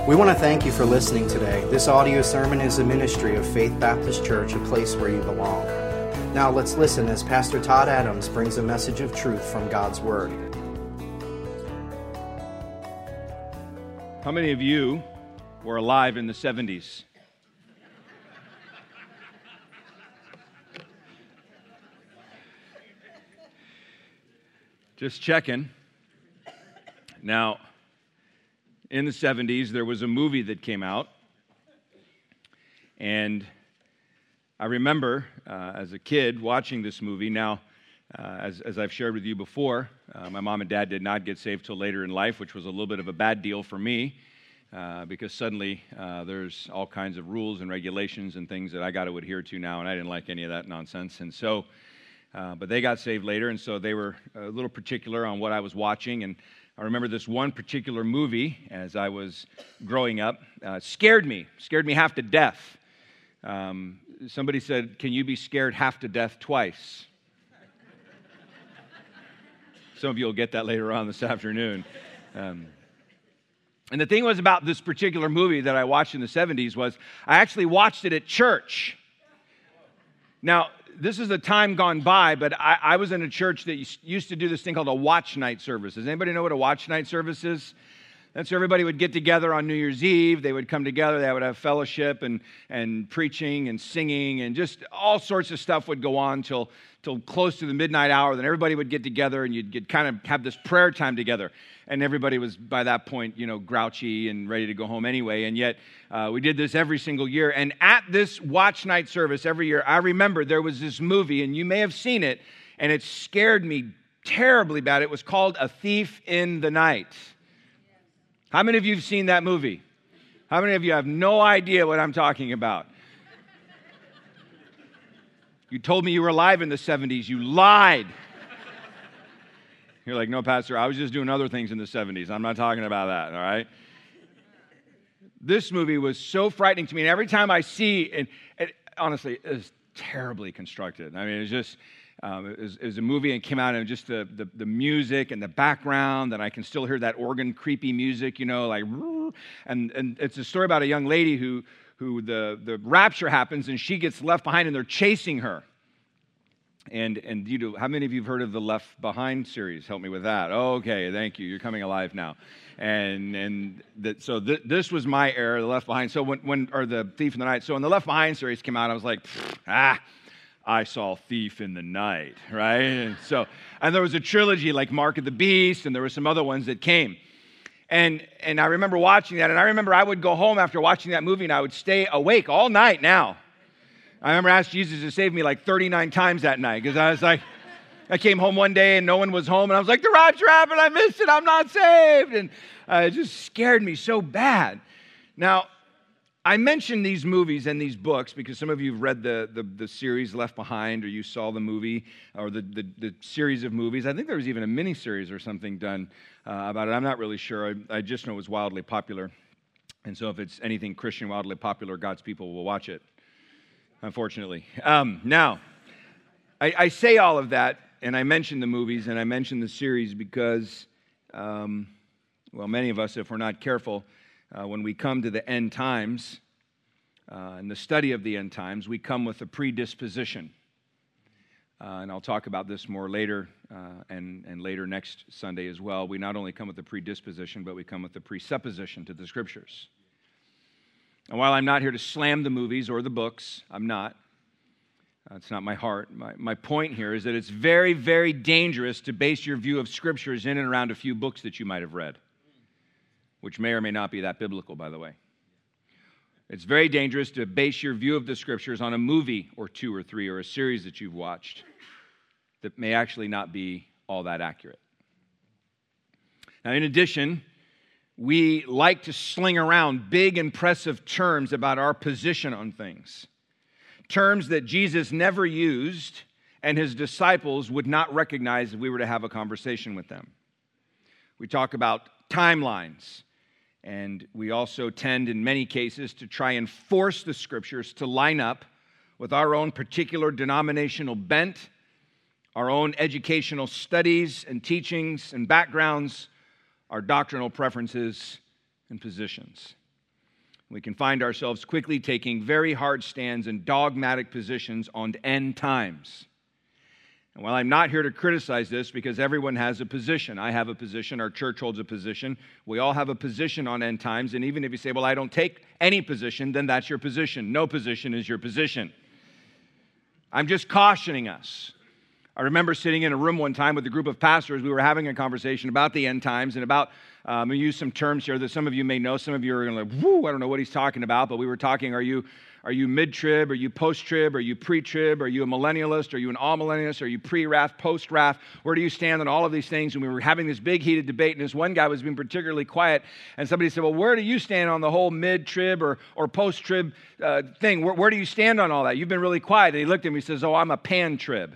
We want to thank you for listening today. This audio sermon is a ministry of Faith Baptist Church, a place where you belong. Now let's listen as Pastor Todd Adams brings a message of truth from God's Word. How many of you were alive in the 70s? Just checking. Now, in the 70s, there was a movie that came out, and I remember as a kid watching this movie. Now, as I've shared with you before, my mom and dad did not get saved till later in life, which was a little bit of a bad deal for me, because suddenly there's all kinds of rules and regulations and things that I got to adhere to now, and I didn't like any of that nonsense. And so, but they got saved later, and so they were a little particular on what I was watching. And I remember this one particular movie as I was growing up scared me half to death. Somebody said, "Can you be scared half to death twice?" Some of you will get that later on this afternoon. And the thing was about this particular movie that I watched in the 70s was I actually watched it at church. Now, this is a time gone by, but I was in a church that used to do this thing called a watch night service. Does anybody know what a watch night service is? That's where everybody would get together on New Year's Eve. They would come together. They would have fellowship and preaching and singing, and just all sorts of stuff would go on till close to the midnight hour. Then everybody would get together, and you'd kind of have this prayer time together. And everybody was, by that point, grouchy and ready to go home anyway. And yet, we did this every single year. And at this watch night service every year, I remember there was this movie, and you may have seen it, and it scared me terribly bad. It was called A Thief in the Night. How many of you have seen that movie? How many of you have no idea what I'm talking about? You told me you were alive in the 70s. You lied. You're like, "No, Pastor, I was just doing other things in the 70s. I'm not talking about that," all right? This movie was so frightening to me. And every time I see it, honestly, it was terribly constructed. I mean, it was just, it was a movie and came out and just the music and the background, and I can still hear that organ creepy music, like, and it's a story about a young lady who the rapture happens and she gets left behind and they're chasing her. And how many of you have heard of the Left Behind series? Help me with that. Okay, thank you. You're coming alive now. So this was my era, the Left Behind. So or the Thief in the Night. So when the Left Behind series came out, I was like, I saw Thief in the Night, right? And there was a trilogy like Mark of the Beast, and there were some other ones that came. And I remember watching that, and I remember I would go home after watching that movie, and I would stay awake all night now. I remember asking Jesus to save me like 39 times that night, because I was like, I came home one day and no one was home, and I was like, the rapture happened, I missed it, I'm not saved. And it just scared me so bad. Now, I mention these movies and these books because some of you have read the series Left Behind, or you saw the movie, or the series of movies. I think there was even a mini-series or something done about it. I'm not really sure. I just know it was wildly popular. And so if it's anything Christian wildly popular, God's people will watch it, unfortunately. Now, I say all of that, and I mention the movies, and I mention the series because, many of us, if we're not careful, when we come to the end times, and the study of the end times, we come with a predisposition. And I'll talk about this more later, and later next Sunday as well. We not only come with a predisposition, but we come with a presupposition to the Scriptures. And while I'm not here to slam the movies or the books, I'm not. It's not my heart. My point here is that it's very, very dangerous to base your view of Scriptures in and around a few books that you might have read, which may or may not be that biblical, by the way. It's very dangerous to base your view of the Scriptures on a movie or two or three or a series that you've watched that may actually not be all that accurate. Now, in addition, we like to sling around big, impressive terms about our position on things. Terms that Jesus never used and his disciples would not recognize if we were to have a conversation with them. We talk about timelines, and we also tend, in many cases, to try and force the Scriptures to line up with our own particular denominational bent, our own educational studies and teachings and backgrounds, our doctrinal preferences and positions. We can find ourselves quickly taking very hard stands and dogmatic positions on end times. And while I'm not here to criticize this because everyone has a position, I have a position, our church holds a position, we all have a position on end times, and even if you say, well, I don't take any position, then that's your position. No position is your position. I'm just cautioning us. I remember sitting in a room one time with a group of pastors. We were having a conversation about the end times and about, I use some terms here that some of you may know. Some of you are going to whoo, I don't know what he's talking about, but we were talking, are you mid-trib? Are you post-trib? Are you pre-trib? Are you a millennialist? Are you an all-millennialist? Are you pre-wrath, post-wrath? Where do you stand on all of these things? And we were having this big heated debate, and this one guy was being particularly quiet, and somebody said, well, where do you stand on the whole mid-trib or post-trib thing? Where do you stand on all that? You've been really quiet. And he looked at me and says, oh, I'm a pan-trib.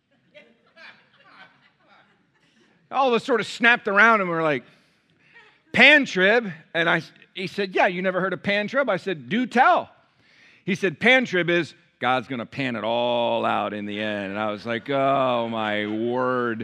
All of us sort of snapped around and we were like, pan-trib? And he said, yeah, you never heard of pan-trib? I said, do tell. He said, pan-trib is God's going to pan it all out in the end. And I was like, oh, my word.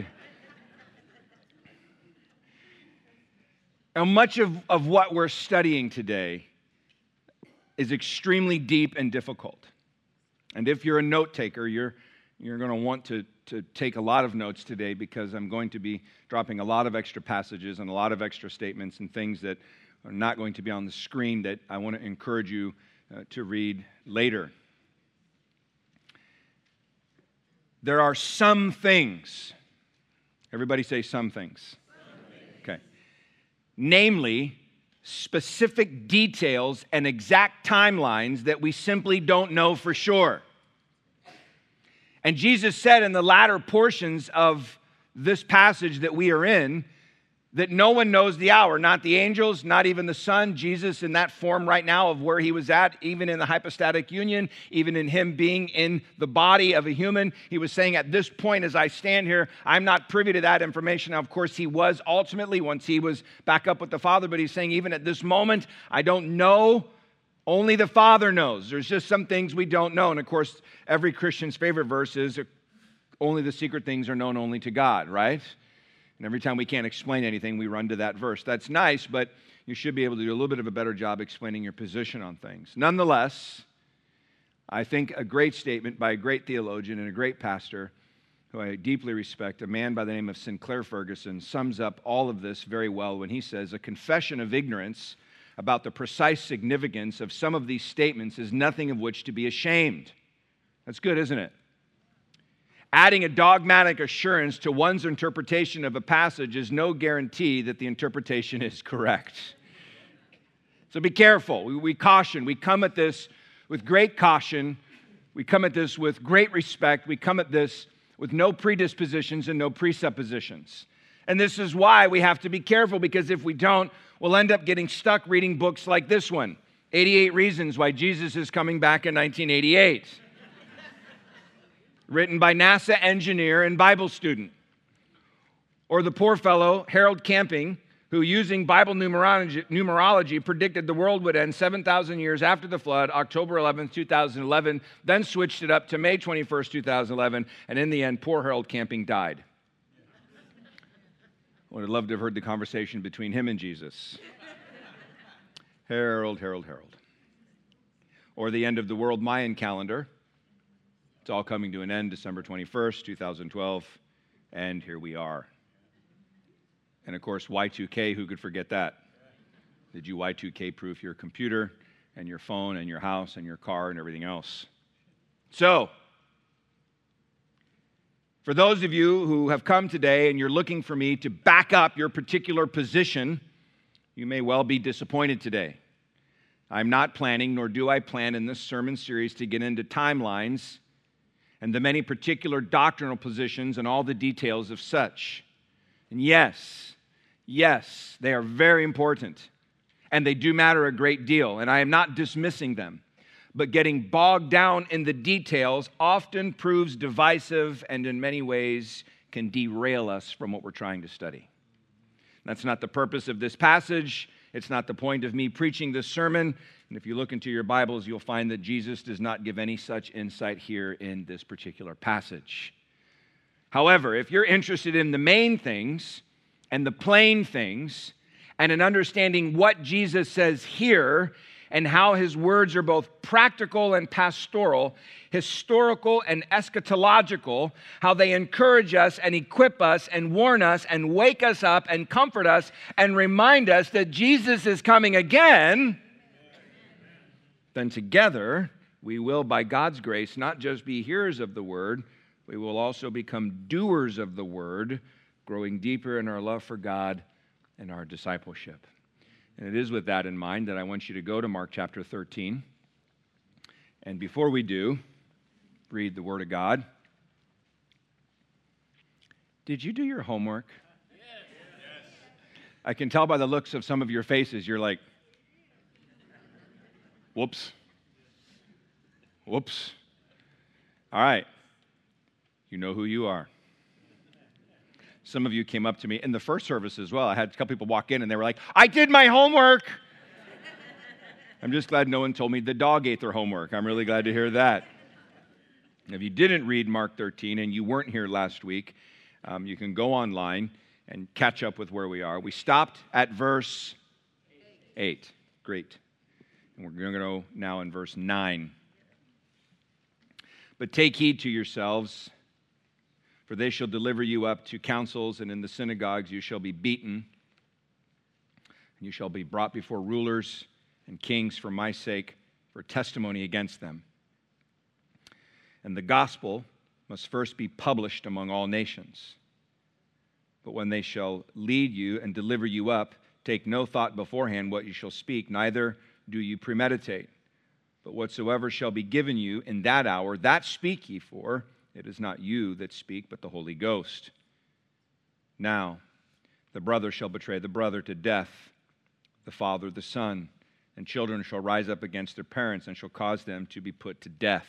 Now, much of what we're studying today is extremely deep and difficult. And if you're a note taker, you're going to want to take a lot of notes today because I'm going to be dropping a lot of extra passages and a lot of extra statements and things that are not going to be on the screen that I want to encourage you to read later. There are some things. Everybody say some things. Okay. Namely, specific details and exact timelines that we simply don't know for sure. And Jesus said in the latter portions of this passage that we are in, that no one knows the hour, not the angels, not even the Son. Jesus in that form right now of where he was at, even in the hypostatic union, even in him being in the body of a human, he was saying at this point as I stand here, I'm not privy to that information. Now, of course, he was ultimately once he was back up with the Father, but he's saying even at this moment, I don't know. Only the Father knows. There's just some things we don't know. And of course, every Christian's favorite verse is only the secret things are known only to God, right? And every time we can't explain anything, we run to that verse. That's nice, but you should be able to do a little bit of a better job explaining your position on things. Nonetheless, I think a great statement by a great theologian and a great pastor who I deeply respect, a man by the name of Sinclair Ferguson, sums up all of this very well when he says, a confession of ignorance about the precise significance of some of these statements is nothing of which to be ashamed. That's good, isn't it? Adding a dogmatic assurance to one's interpretation of a passage is no guarantee that the interpretation is correct. So be careful. We caution. We come at this with great caution. We come at this with great respect. We come at this with no predispositions and no presuppositions. And this is why we have to be careful, because if we don't, we'll end up getting stuck reading books like this one, 88 Reasons Why Jesus is Coming Back in 1988, written by NASA engineer and Bible student. Or the poor fellow, Harold Camping, who using Bible numerology predicted the world would end 7,000 years after the flood, October 11th, 2011, then switched it up to May 21st, 2011, and in the end, poor Harold Camping died. I would have loved to have heard the conversation between him and Jesus. Harold. Or the end of the world Mayan calendar. It's all coming to an end December 21st, 2012, and here we are. And of course, Y2K, who could forget that? Did you Y2K-proof your computer and your phone and your house and your car and everything else? So, for those of you who have come today and you're looking for me to back up your particular position, you may well be disappointed today. I'm not planning, nor do I plan in this sermon series to get into timelines and the many particular doctrinal positions and all the details of such. And yes, they are very important, and they do matter a great deal, and I am not dismissing them. But getting bogged down in the details often proves divisive and in many ways can derail us from what we're trying to study. That's not the purpose of this passage. It's not the point of me preaching this sermon. And if you look into your Bibles, you'll find that Jesus does not give any such insight here in this particular passage. However, if you're interested in the main things and the plain things and in understanding what Jesus says here and how his words are both practical and pastoral, historical and eschatological, how they encourage us and equip us and warn us and wake us up and comfort us and remind us that Jesus is coming again, then together we will, by God's grace, not just be hearers of the word, we will also become doers of the word, growing deeper in our love for God and our discipleship. And it is with that in mind that I want you to go to Mark chapter 13. And before we do, read the Word of God. Did you do your homework? Yes. I can tell by the looks of some of your faces, you're like, whoops. Whoops. All right. You know who you are. Some of you came up to me in the first service as well. I had a couple people walk in and they were like, I did my homework. I'm just glad no one told me the dog ate their homework. I'm really glad to hear that. If you didn't read Mark 13 and you weren't here last week, you can go online and catch up with where we are. We stopped at verse 8. Great. And we're going to go now in verse 9. But take heed to yourselves, for they shall deliver you up to councils, and in the synagogues you shall be beaten, and you shall be brought before rulers and kings for my sake, for testimony against them. And the gospel must first be published among all nations. But when they shall lead you and deliver you up, take no thought beforehand what you shall speak, neither do you premeditate. But whatsoever shall be given you in that hour, that speak ye, for it is not you that speak, but the Holy Ghost. Now, the brother shall betray the brother to death, the father the son, and children shall rise up against their parents and shall cause them to be put to death.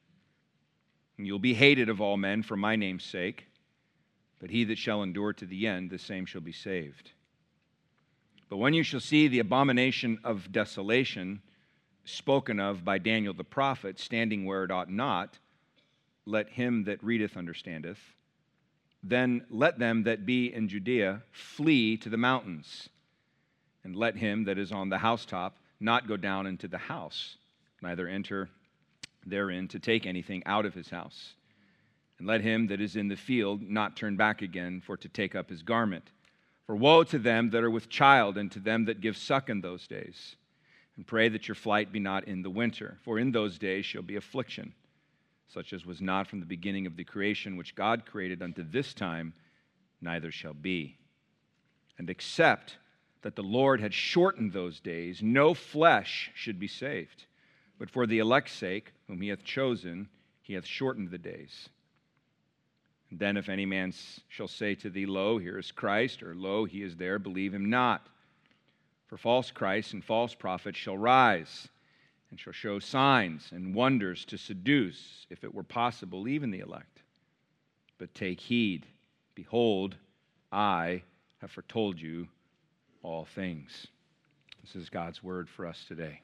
And you'll be hated of all men for my name's sake, but he that shall endure to the end, the same shall be saved. But when you shall see the abomination of desolation spoken of by Daniel the prophet, standing where it ought not, let him that readeth understandeth. Then let them that be in Judea flee to the mountains. And let him that is on the housetop not go down into the house, neither enter therein to take anything out of his house. And let him that is in the field not turn back again for to take up his garment. For woe to them that are with child, and to them that give suck in those days. And pray that your flight be not in the winter, for in those days shall be affliction, such as was not from the beginning of the creation which God created unto this time, neither shall be. And except that the Lord had shortened those days, no flesh should be saved. But for the elect's sake, whom he hath chosen, he hath shortened the days. And then if any man shall say to thee, Lo, here is Christ, or Lo, he is there, believe him not. For false Christs and false prophets shall rise, and shall show signs and wonders to seduce, if it were possible, even the elect. But take heed, behold, I have foretold you all things. This is God's word for us today.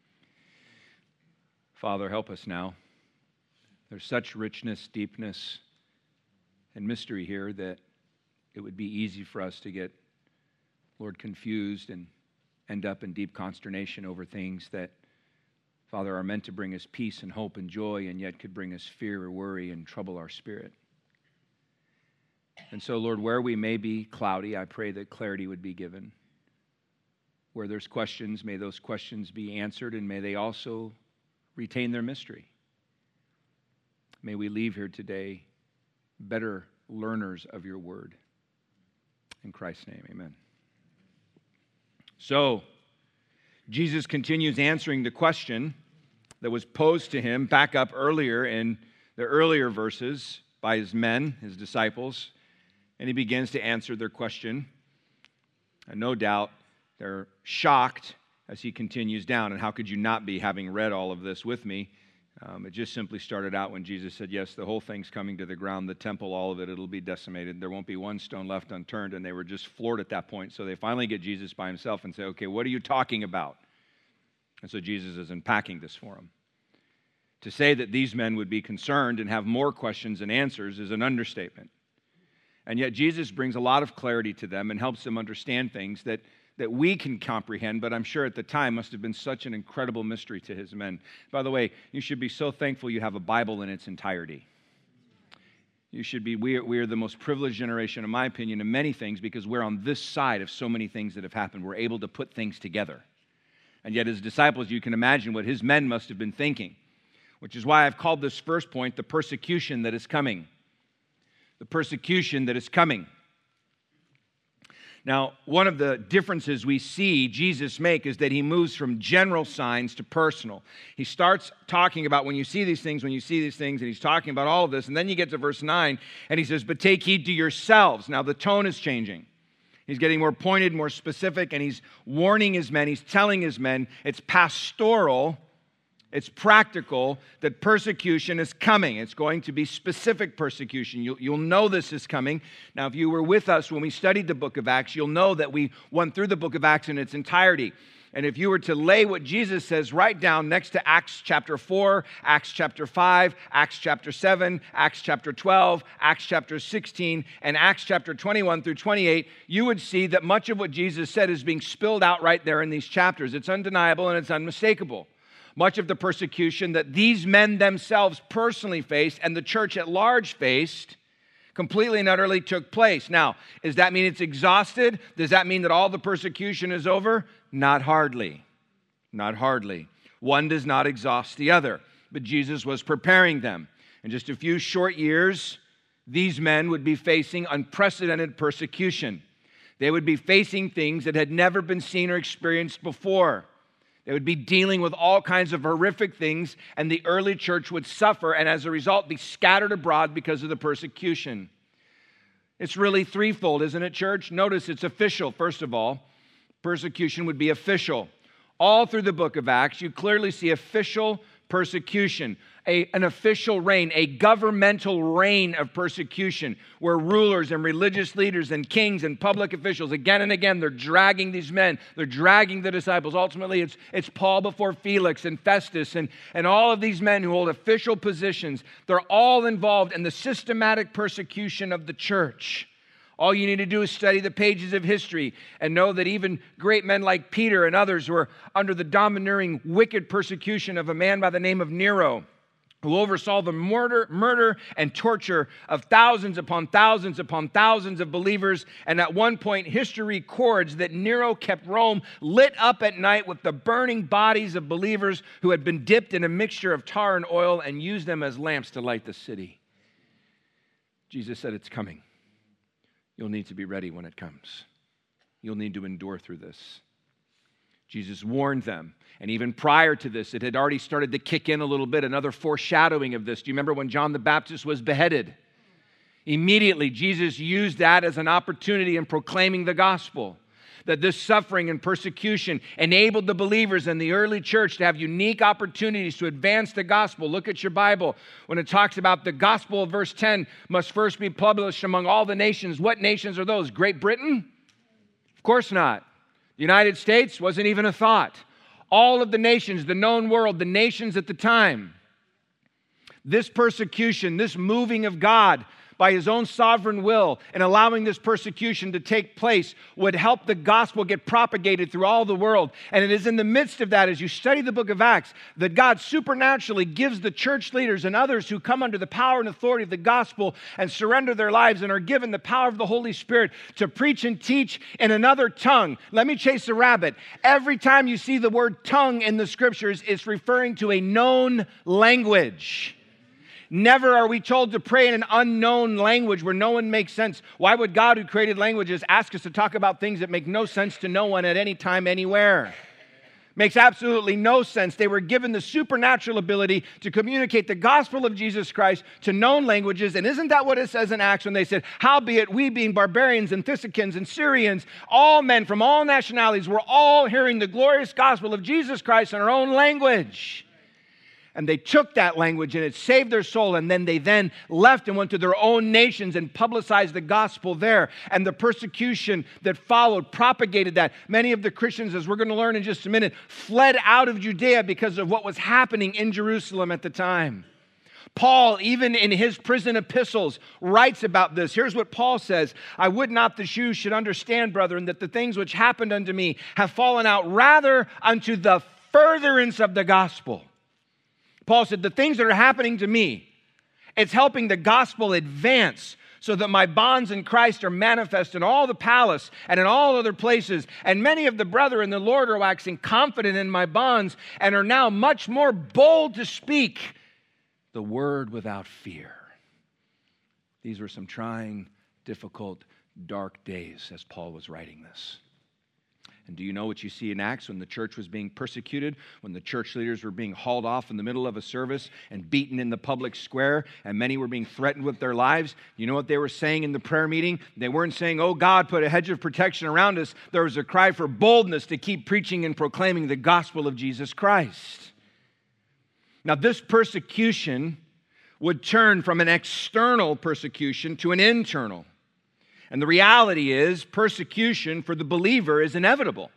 Father, help us now. There's such richness, deepness, and mystery here that it would be easy for us to get, Lord, confused and end up in deep consternation over things that, Father, are meant to bring us peace and hope and joy, and yet could bring us fear or worry and trouble our spirit. And so, Lord, where we may be cloudy, I pray that clarity would be given. Where there's questions, may those questions be answered, and may they also retain their mystery. May we leave here today better learners of your word. In Christ's name, amen. So, Jesus continues answering the question that was posed to him back up earlier in the earlier verses by his men, his disciples, and he begins to answer their question. And no doubt they're shocked as he continues down. And how could you not be, having read all of this with me? It just simply started out when Jesus said, yes, the whole thing's coming to the ground, the temple, all of it, it'll be decimated. There won't be one stone left unturned. And they were just floored at that point. So they finally get Jesus by himself and say, okay, what are you talking about? And so Jesus is unpacking this for them. To say that these men would be concerned and have more questions than answers is an understatement. And yet Jesus brings a lot of clarity to them and helps them understand things that that we can comprehend, but I'm sure at the time must have been such an incredible mystery to his men. By the way, you should be so thankful you have a Bible in its entirety. You should be, we are the most privileged generation, in my opinion, in many things, because we're on this side of so many things that have happened. We're able to put things together. And yet as disciples, you can imagine what his men must have been thinking, which is why I've called this first point the persecution that is coming. The persecution that is coming. Now, one of the differences we see Jesus make is that he moves from general signs to personal. He starts talking about when you see these things, and he's talking about all of this, and then you get to verse 9, and he says, but take heed to yourselves. Now, the tone is changing. He's getting more pointed, more specific, and he's warning his men, he's telling his men, it's pastoral, it's practical, that persecution is coming. It's going to be specific persecution. You'll know this is coming. Now, if you were with us when we studied the book of Acts, you'll know that we went through the book of Acts in its entirety. And if you were to lay what Jesus says right down next to Acts chapter 4, Acts chapter 5, Acts chapter 7, Acts chapter 12, Acts chapter 16, and Acts chapter 21 through 28, you would see that much of what Jesus said is being spilled out right there in these chapters. It's undeniable and it's unmistakable. Much of the persecution that these men themselves personally faced and the church at large faced completely and utterly took place. Now, does that mean it's exhausted? Does that mean that all the persecution is over? Not hardly. Not hardly. One does not exhaust the other. But Jesus was preparing them. In just a few short years, these men would be facing unprecedented persecution. They would be facing things that had never been seen or experienced before. They would be dealing with all kinds of horrific things, and the early church would suffer, and as a result, be scattered abroad because of the persecution. It's really threefold, isn't it, church? Notice it's official, first of all. Persecution would be official. All through the book of Acts, you clearly see official persecution, an official reign, a governmental reign of persecution, where rulers and religious leaders and kings and public officials, again and again, they're dragging these men, they're dragging the disciples. Ultimately, it's Paul before Felix and Festus and all of these men who hold official positions. They're all involved in the systematic persecution of the church. All you need to do is study the pages of history and know that even great men like Peter and others were under the domineering, wicked persecution of a man by the name of Nero, who oversaw the murder and torture of thousands upon thousands upon thousands of believers. And at one point, history records that Nero kept Rome lit up at night with the burning bodies of believers who had been dipped in a mixture of tar and oil and used them as lamps to light the city. Jesus said, it's coming. You'll need to be ready when it comes. You'll need to endure through this. Jesus warned them. And even prior to this, it had already started to kick in a little bit, another foreshadowing of this. Do you remember when John the Baptist was beheaded? Immediately, Jesus used that as an opportunity in proclaiming the gospel. That this suffering and persecution enabled the believers in the early church to have unique opportunities to advance the gospel. Look at your Bible. When it talks about the gospel of verse 10 must first be published among all the nations. What nations are those? Great Britain? Of course not. The United States wasn't even a thought. All of the nations, the known world, the nations at the time. This persecution, this moving of God by his own sovereign will and allowing this persecution to take place would help the gospel get propagated through all the world. And it is in the midst of that, as you study the book of Acts, that God supernaturally gives the church leaders and others who come under the power and authority of the gospel and surrender their lives and are given the power of the Holy Spirit to preach and teach in another tongue. Let me chase a rabbit. Every time you see the word tongue in the scriptures, it's referring to a known language. Never are we told to pray in an unknown language where no one makes sense. Why would God, who created languages, ask us to talk about things that make no sense to no one at any time, anywhere? Makes absolutely no sense. They were given the supernatural ability to communicate the gospel of Jesus Christ to known languages. And isn't that what it says in Acts when they said, howbeit we being barbarians and Thessalians and Syrians, all men from all nationalities, were all hearing the glorious gospel of Jesus Christ in our own language. And they took that language and it saved their soul. And then they left and went to their own nations and publicized the gospel there. And the persecution that followed propagated that. Many of the Christians, as we're going to learn in just a minute, fled out of Judea because of what was happening in Jerusalem at the time. Paul, even in his prison epistles, writes about this. Here's what Paul says: I would not that you should understand, brethren, that the things which happened unto me have fallen out rather unto the furtherance of the gospel. Paul said, the things that are happening to me, it's helping the gospel advance so that my bonds in Christ are manifest in all the palace and in all other places. And many of the brethren in the Lord are waxing confident in my bonds and are now much more bold to speak the word without fear. These were some trying, difficult, dark days as Paul was writing this. And do you know what you see in Acts when the church was being persecuted, when the church leaders were being hauled off in the middle of a service and beaten in the public square, and many were being threatened with their lives? You know what they were saying in the prayer meeting? They weren't saying, oh God, put a hedge of protection around us. There was a cry for boldness to keep preaching and proclaiming the gospel of Jesus Christ. Now, this persecution would turn from an external persecution to an internal. And the reality is, persecution for the believer is inevitable.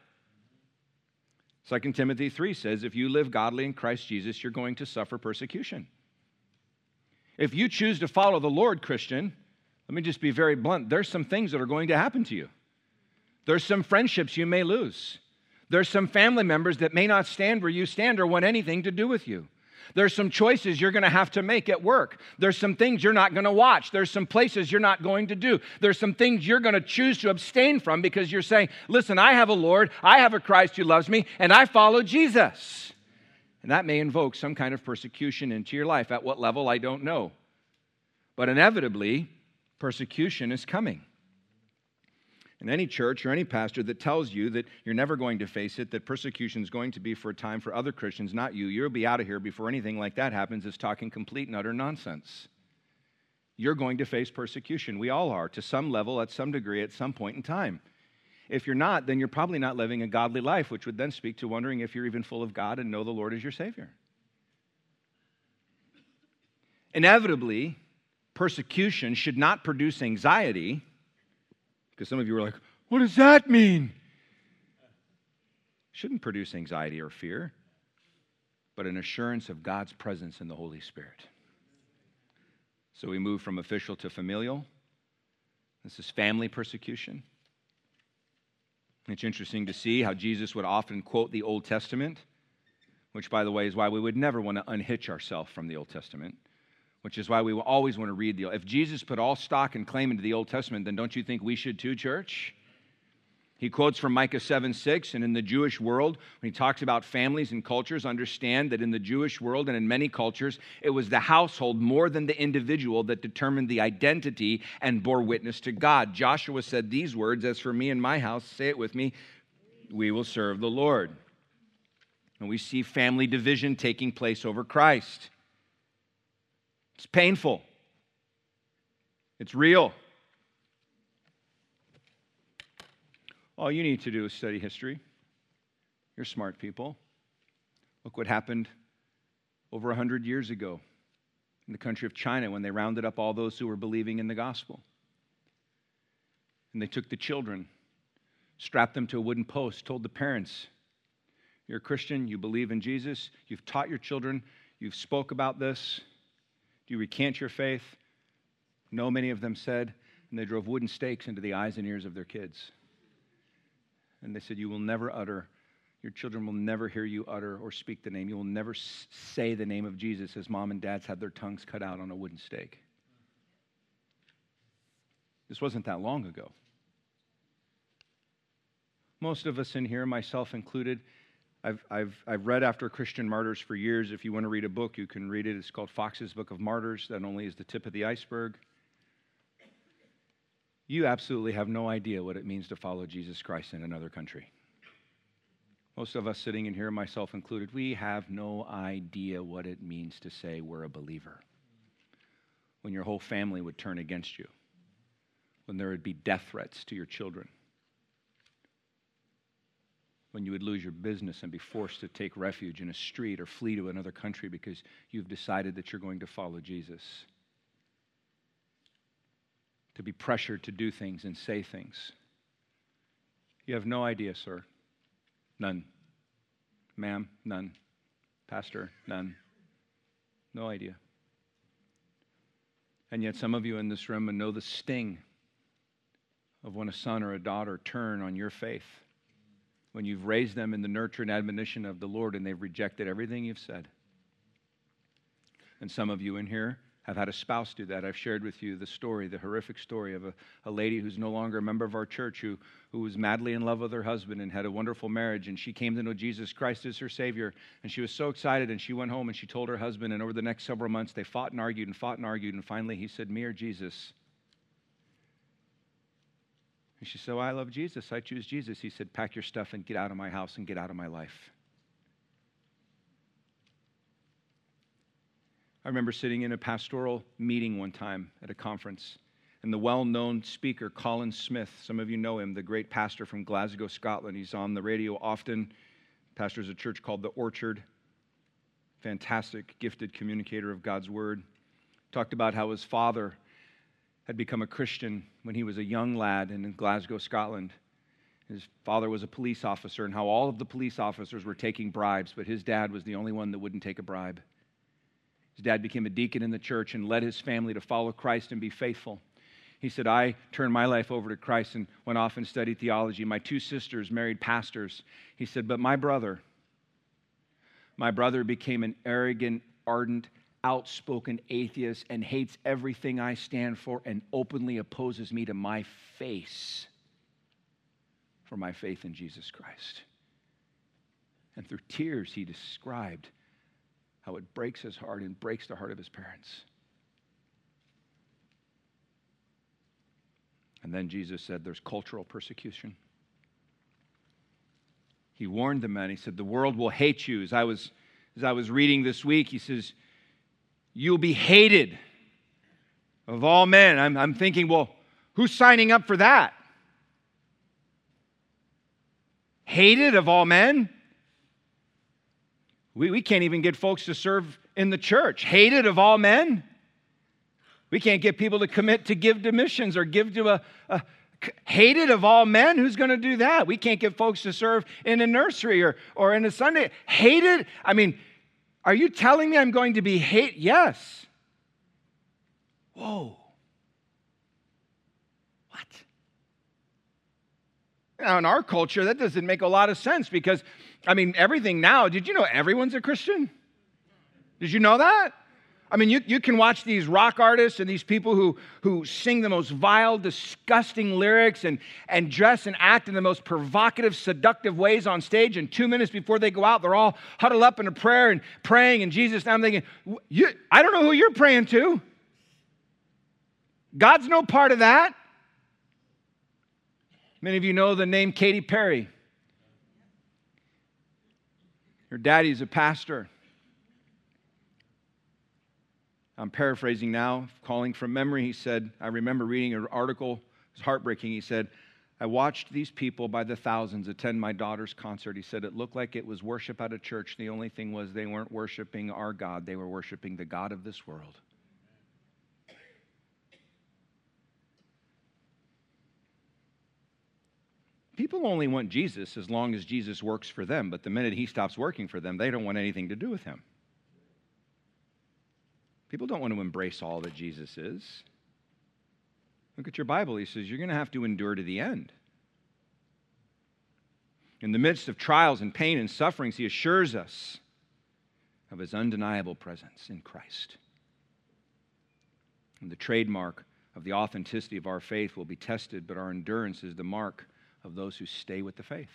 2 Timothy 3 says, if you live godly in Christ Jesus, you're going to suffer persecution. If you choose to follow the Lord, Christian, let me just be very blunt, there's some things that are going to happen to you. There's some friendships you may lose. There's some family members that may not stand where you stand or want anything to do with you. There's some choices you're going to have to make at work. There's some things you're not going to watch. There's some places you're not going to do. There's some things you're going to choose to abstain from because you're saying, listen, I have a Lord, I have a Christ who loves me, and I follow Jesus. And that may invoke some kind of persecution into your life. At what level, I don't know. But inevitably, persecution is coming. And any church or any pastor that tells you that you're never going to face it, that persecution is going to be for a time for other Christians, not you, you'll be out of here before anything like that happens, is talking complete and utter nonsense. You're going to face persecution. We all are, to some level, at some degree, at some point in time. If you're not, then you're probably not living a godly life, which would then speak to wondering if you're even full of God and know the Lord as your Savior. Inevitably, persecution should not produce anxiety. Because some of you are like, what does that mean? It shouldn't produce anxiety or fear, but an assurance of God's presence in the Holy Spirit. So we move from official to familial. This is family persecution. It's interesting to see how Jesus would often quote the Old Testament, which, by the way, is why we would never want to unhitch ourselves from the Old Testament. Which is why we will always want to read the Old Testament. If Jesus put all stock and claim into the Old Testament, then don't you think we should too, church? He quotes from Micah 7:6, and in the Jewish world, when he talks about families and cultures, understand that in the Jewish world and in many cultures, it was the household more than the individual that determined the identity and bore witness to God. Joshua said these words, as for me and my house, say it with me, we will serve the Lord. And we see family division taking place over Christ. It's painful. It's real. All you need to do is study history. You're smart people. Look what happened over 100 years ago in the country of China when they rounded up all those who were believing in the gospel. And they took the children, strapped them to a wooden post, told the parents, you're a Christian, you believe in Jesus, you've taught your children, you've spoke about this. Do you recant your faith? No, many of them said, and they drove wooden stakes into the eyes and ears of their kids. And they said, you will never utter, your children will never hear you utter or speak the name. You will never say the name of Jesus as mom and dads had their tongues cut out on a wooden stake. This wasn't that long ago. Most of us in here, myself included, I've read After Christian Martyrs for years. If you want to read a book, you can read it. It's called Fox's Book of Martyrs. That only is the tip of the iceberg. You absolutely have no idea what it means to follow Jesus Christ in another country. Most of us sitting in here, myself included, we have no idea what it means to say we're a believer. When your whole family would turn against you. When there would be death threats to your children. When you would lose your business and be forced to take refuge in a street or flee to another country because you've decided that you're going to follow Jesus. To be pressured to do things and say things. You have no idea, sir. None. Ma'am, none. Pastor, none. No idea. And yet some of you in this room know the sting of when a son or a daughter turn on your faith, when you've raised them in the nurture and admonition of the Lord and they've rejected everything you've said. And some of you in here have had a spouse do that. I've shared with you the story, the horrific story of a lady who's no longer a member of our church who was madly in love with her husband and had a wonderful marriage, and she came to know Jesus Christ as her Savior, and she was so excited, and she went home and she told her husband, and over the next several months they fought and argued, and finally he said, "Me or Jesus?" And she said, "Well, I love Jesus. I choose Jesus." He said, "Pack your stuff and get out of my house and get out of my life." I remember sitting in a pastoral meeting one time at a conference, and the well-known speaker, Colin Smith, some of you know him, the great pastor from Glasgow, Scotland. He's on the radio often, pastors a church called The Orchard, fantastic, gifted communicator of God's Word. Talked about how his father had become a Christian when he was a young lad in Glasgow, Scotland. His father was a police officer, and how all of the police officers were taking bribes, but his dad was the only one that wouldn't take a bribe. His dad became a deacon in the church and led his family to follow Christ and be faithful. He said, "I turned my life over to Christ and went off and studied theology. My two sisters married pastors." He said, "But my brother became an arrogant, ardent, outspoken atheist and hates everything I stand for and openly opposes me to my face for my faith in Jesus Christ." And through tears, he described how it breaks his heart and breaks the heart of his parents. And then Jesus said there's cultural persecution. He warned the men. He said, "The world will hate you." As I was reading this week, he says, "You'll be hated of all men." I'm thinking, well, who's signing up for that? Hated of all men? We can't even get folks to serve in the church. Hated of all men? We can't get people to commit to give to missions or give to a hated of all men. Who's going to do that? We can't get folks to serve in a nursery or in a Sunday. Hated? I mean, are you telling me I'm going to be hated? Yes. Whoa. What? Now, in our culture, that doesn't make a lot of sense because, I mean, everything now, did you know everyone's a Christian? Did you know that? I mean, you can watch these rock artists and these people who sing the most vile, disgusting lyrics and dress and act in the most provocative, seductive ways on stage, and 2 minutes before they go out, they're all huddled up in a prayer and praying in Jesus' name. I'm thinking, I don't know who you're praying to. God's no part of that. Many of you know the name Katy Perry. Her daddy's a pastor. I'm paraphrasing now, calling from memory. He said, I remember reading an article, it was heartbreaking. He said, "I watched these people by the thousands attend my daughter's concert." He said, "It looked like it was worship at a church. The only thing was they weren't worshiping our God. They were worshiping the God of this world." People only want Jesus as long as Jesus works for them, but the minute he stops working for them, they don't want anything to do with him. People don't want to embrace all that Jesus is. Look at your Bible. He says you're going to have to endure to the end. In the midst of trials and pain and sufferings, he assures us of his undeniable presence in Christ. And the trademark of the authenticity of our faith will be tested, but our endurance is the mark of those who stay with the faith.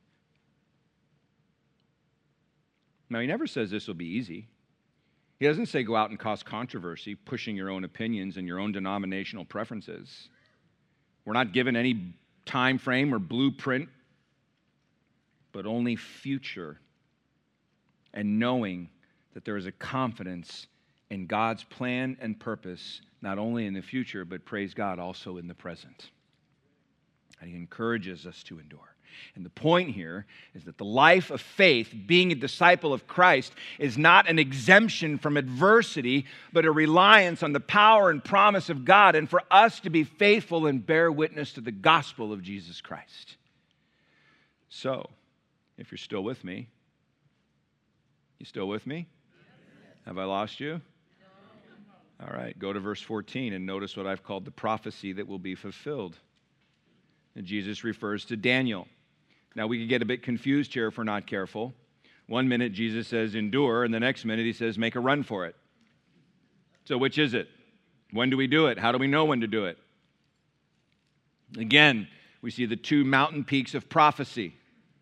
Now, he never says this will be easy. He doesn't say go out and cause controversy, pushing your own opinions and your own denominational preferences. We're not given any time frame or blueprint, but only future, and knowing that there is a confidence in God's plan and purpose, not only in the future, but praise God, also in the present. And he encourages us to endure. And the point here is that the life of faith, being a disciple of Christ, is not an exemption from adversity, but a reliance on the power and promise of God, and for us to be faithful and bear witness to the gospel of Jesus Christ. So, if you're still with me, you still with me? Have I lost you? All right, go to verse 14 and notice what I've called the prophecy that will be fulfilled. And Jesus refers to Daniel. Now, we could get a bit confused here if we're not careful. One minute, Jesus says, endure, and the next minute, he says, make a run for it. So which is it? When do we do it? How do we know when to do it? Again, we see the two mountain peaks of prophecy.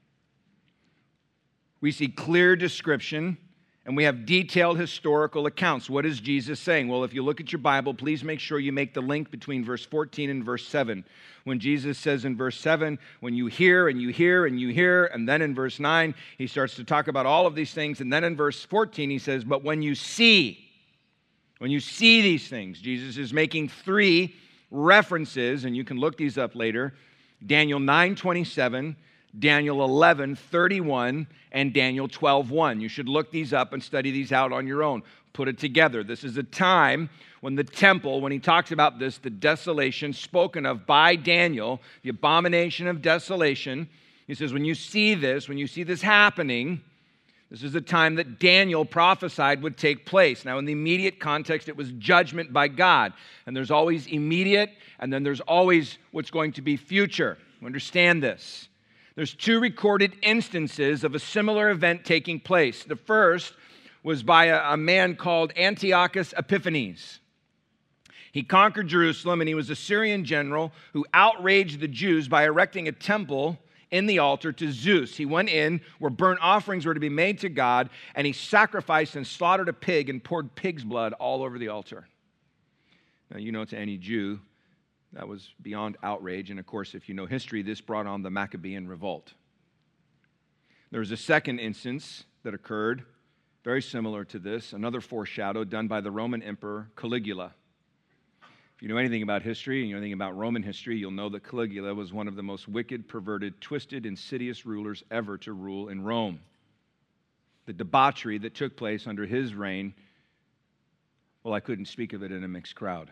We see clear description, and we have detailed historical accounts. What is Jesus saying? Well, if you look at your Bible, please make sure you make the link between verse 14 and verse 7. When Jesus says in verse 7, when you hear and you hear and you hear, and then in verse 9, he starts to talk about all of these things, and then in verse 14, he says, but when you see these things, Jesus is making three references, and you can look these up later, Daniel 9:27, Daniel 11:31, and Daniel 12:1. You should look these up and study these out on your own. Put it together. This is a time when the temple, when he talks about this, the desolation spoken of by Daniel, the abomination of desolation, he says, when you see this happening, this is a time that Daniel prophesied would take place. Now, in the immediate context, it was judgment by God. And there's always immediate, and then there's always what's going to be future. Understand this. There's two recorded instances of a similar event taking place. The first was by a man called Antiochus Epiphanes. He conquered Jerusalem, and he was a Syrian general who outraged the Jews by erecting a temple in the altar to Zeus. He went in where burnt offerings were to be made to God, and he sacrificed and slaughtered a pig and poured pig's blood all over the altar. Now, you know, to any Jew, that was beyond outrage. And of course, if you know history, this brought on the Maccabean revolt. There was a second instance that occurred, very similar to this, another foreshadow done by the Roman Emperor Caligula. If you know anything about history and you know anything about Roman history, you'll know that Caligula was one of the most wicked, perverted, twisted, insidious rulers ever to rule in Rome. The debauchery that took place under his reign, well, I couldn't speak of it in a mixed crowd.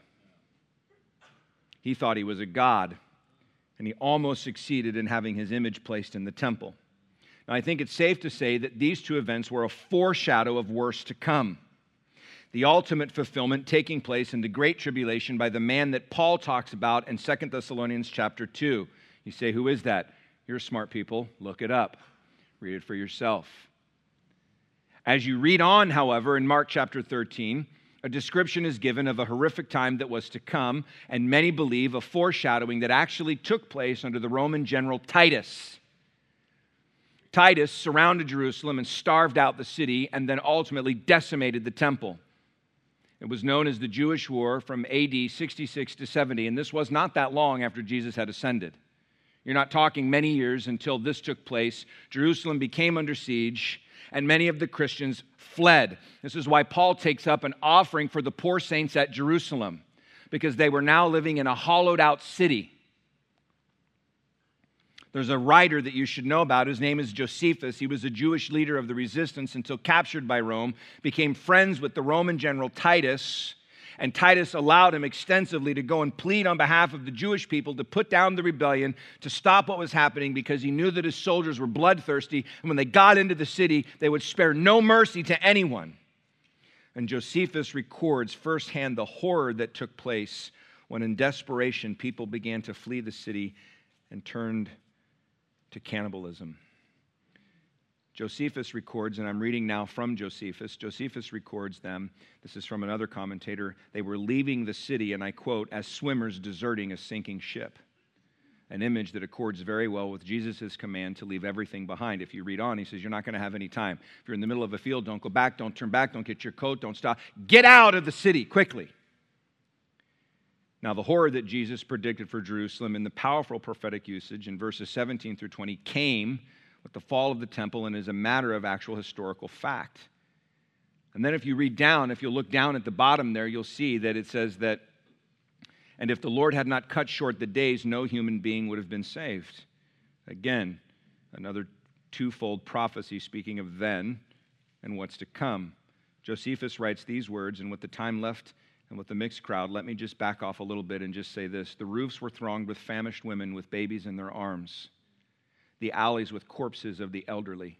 He thought he was a god, and he almost succeeded in having his image placed in the temple. Now, I think it's safe to say that these two events were a foreshadow of worse to come. The ultimate fulfillment taking place in the Great Tribulation by the man that Paul talks about in 2 Thessalonians chapter 2. You say, who is that? You're smart people. Look it up. Read it for yourself. As you read on, however, in Mark chapter 13, a description is given of a horrific time that was to come, and many believe a foreshadowing that actually took place under the Roman general Titus. Titus surrounded Jerusalem and starved out the city and then ultimately decimated the temple. It was known as the Jewish War from AD 66 to 70, and this was not that long after Jesus had ascended. You're not talking many years until this took place. Jerusalem became under siege, and many of the Christians fled. This is why Paul takes up an offering for the poor saints at Jerusalem, because they were now living in a hollowed-out city. There's a writer that you should know about. His name is Josephus. He was a Jewish leader of the resistance until captured by Rome, became friends with the Roman general Titus, and Titus allowed him extensively to go and plead on behalf of the Jewish people to put down the rebellion, to stop what was happening, because he knew that his soldiers were bloodthirsty, and when they got into the city, they would spare no mercy to anyone. And Josephus records firsthand the horror that took place when in desperation people began to flee the city and turned to cannibalism. Josephus records, and I'm reading now from Josephus, Josephus records them, this is from another commentator, they were leaving the city, and I quote, as swimmers deserting a sinking ship. An image that accords very well with Jesus' command to leave everything behind. If you read on, he says, you're not going to have any time. If you're in the middle of a field, don't go back, don't turn back, don't get your coat, don't stop. Get out of the city quickly. Now, the horror that Jesus predicted for Jerusalem in the powerful prophetic usage in verses 17 through 20 came with the fall of the temple and is a matter of actual historical fact. And then if you read down, if you look down at the bottom there, you'll see that it says that, and if the Lord had not cut short the days, no human being would have been saved. Again, another twofold prophecy speaking of then and what's to come. Josephus writes these words, and with the time left and with the mixed crowd, let me just back off a little bit and just say this. The roofs were thronged with famished women with babies in their arms. The alleys with corpses of the elderly.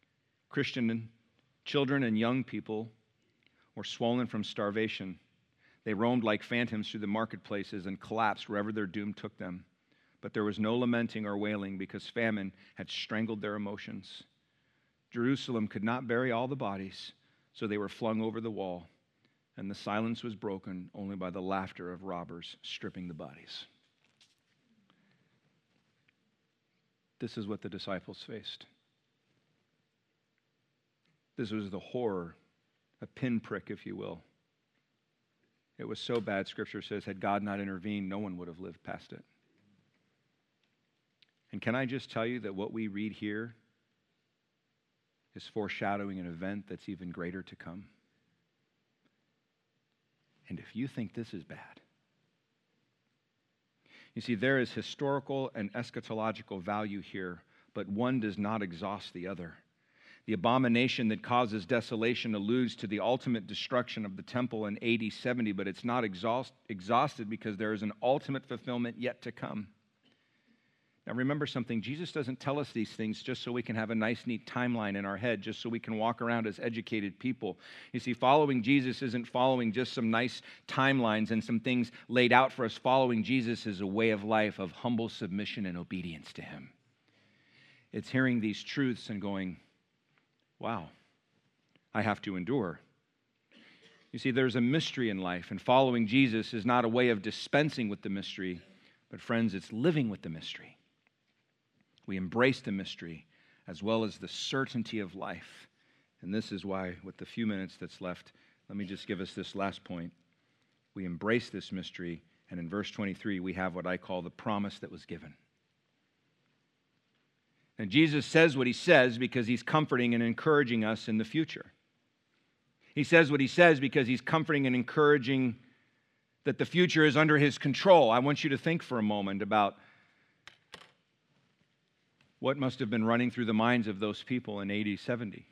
Christian children and young people were swollen from starvation. They roamed like phantoms through the marketplaces and collapsed wherever their doom took them. But there was no lamenting or wailing because famine had strangled their emotions. Jerusalem could not bury all the bodies, so they were flung over the wall, and the silence was broken only by the laughter of robbers stripping the bodies. This is what the disciples faced. This was the horror, a pinprick, if you will. It was so bad, Scripture says, had God not intervened, no one would have lived past it. And can I just tell you that what we read here is foreshadowing an event that's even greater to come? And if you think this is bad, you see, there is historical and eschatological value here, but one does not exhaust the other. The abomination that causes desolation alludes to the ultimate destruction of the temple in AD 70, but it's not exhausted because there is an ultimate fulfillment yet to come. Now remember something, Jesus doesn't tell us these things just so we can have a nice, neat timeline in our head, just so we can walk around as educated people. You see, following Jesus isn't following just some nice timelines and some things laid out for us. Following Jesus is a way of life of humble submission and obedience to Him. It's hearing these truths and going, wow, I have to endure. You see, there's a mystery in life, and following Jesus is not a way of dispensing with the mystery, but friends, it's living with the mystery. We embrace the mystery as well as the certainty of life. And this is why, with the few minutes that's left, let me just give us this last point. We embrace this mystery, and in verse 23, we have what I call the promise that was given. And Jesus says what He says because He's comforting and encouraging us in the future. He says what He says because He's comforting and encouraging that the future is under His control. I want you to think for a moment about what must have been running through the minds of those people in AD 70.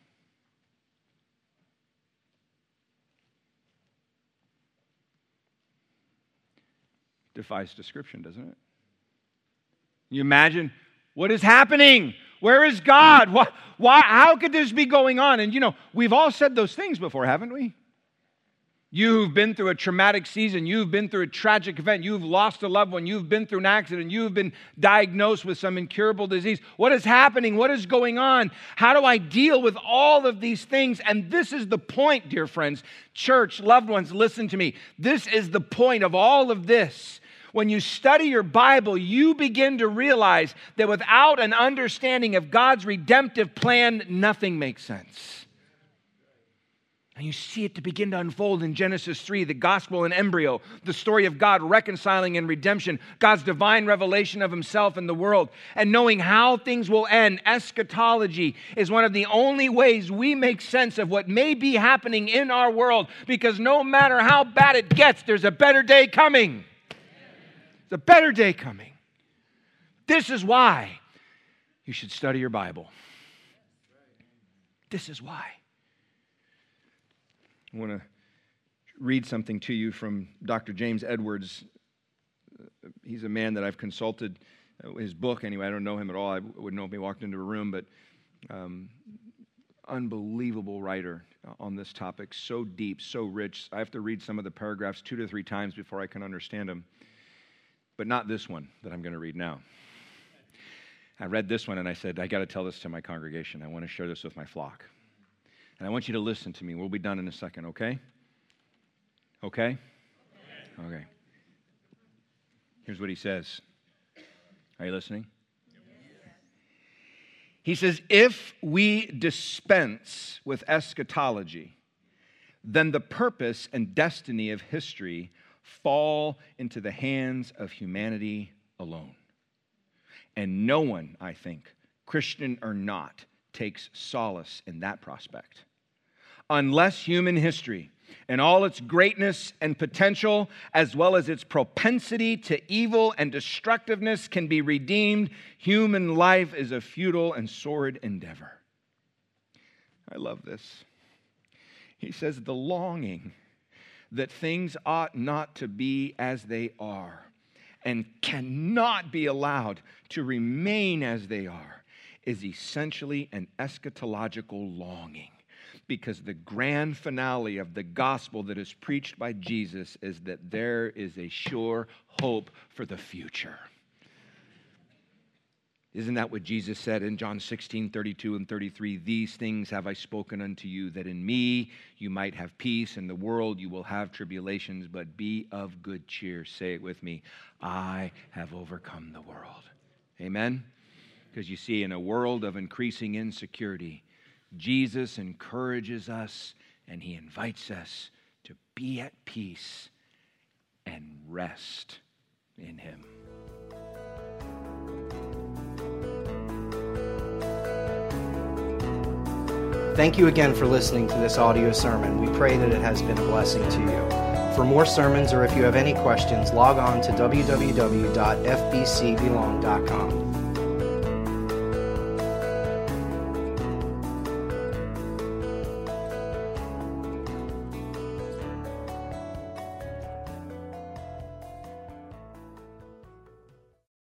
Defies description, doesn't it? You imagine what is happening? Where is God? Why? How could this be going on? And we've all said those things before, haven't we? You've been through a traumatic season. You've been through a tragic event. You've lost a loved one. You've been through an accident. You've been diagnosed with some incurable disease. What is happening? What is going on? How do I deal with all of these things? And this is the point, dear friends. Church, loved ones, listen to me. This is the point of all of this. When you study your Bible, you begin to realize that without an understanding of God's redemptive plan, nothing makes sense. And you see it to begin to unfold in Genesis 3, the gospel in embryo, the story of God reconciling and redemption, God's divine revelation of Himself in the world, and knowing how things will end. Eschatology is one of the only ways we make sense of what may be happening in our world, because no matter how bad it gets, there's a better day coming. There's a better day coming. This is why you should study your Bible. This is why. I want to read something to you from Dr. James Edwards. He's a man that I've consulted, his book anyway. I don't know him at all. I wouldn't know if he walked into a room, but unbelievable writer on this topic. So deep, so rich. I have to read some of the paragraphs 2 to 3 times before I can understand them. But not this one that I'm going to read now. I read this one and I said, I got to tell this to my congregation. I want to share this with my flock. And I want you to listen to me. We'll be done in a second, okay? Okay? Okay. Here's what he says. Are you listening? He says, if we dispense with eschatology, then the purpose and destiny of history fall into the hands of humanity alone. And no one, I think, Christian or not, takes solace in that prospect. Unless human history and all its greatness and potential, as well as its propensity to evil and destructiveness, can be redeemed, human life is a futile and sordid endeavor. I love this. He says, the longing that things ought not to be as they are and cannot be allowed to remain as they are is essentially an eschatological longing. because the grand finale of the gospel that is preached by Jesus is that there is a sure hope for the future. Isn't that what Jesus said in John 16:32 and 33? These things have I spoken unto you, that in me you might have peace. In the world you will have tribulations, but be of good cheer. Say it with me. I have overcome the world. Amen? Because you see, in a world of increasing insecurity, Jesus encourages us and he invites us to be at peace and rest in him. Thank you again for listening to this audio sermon. We pray that it has been a blessing to you. For more sermons, or if you have any questions, log on to www.fbcbelong.com.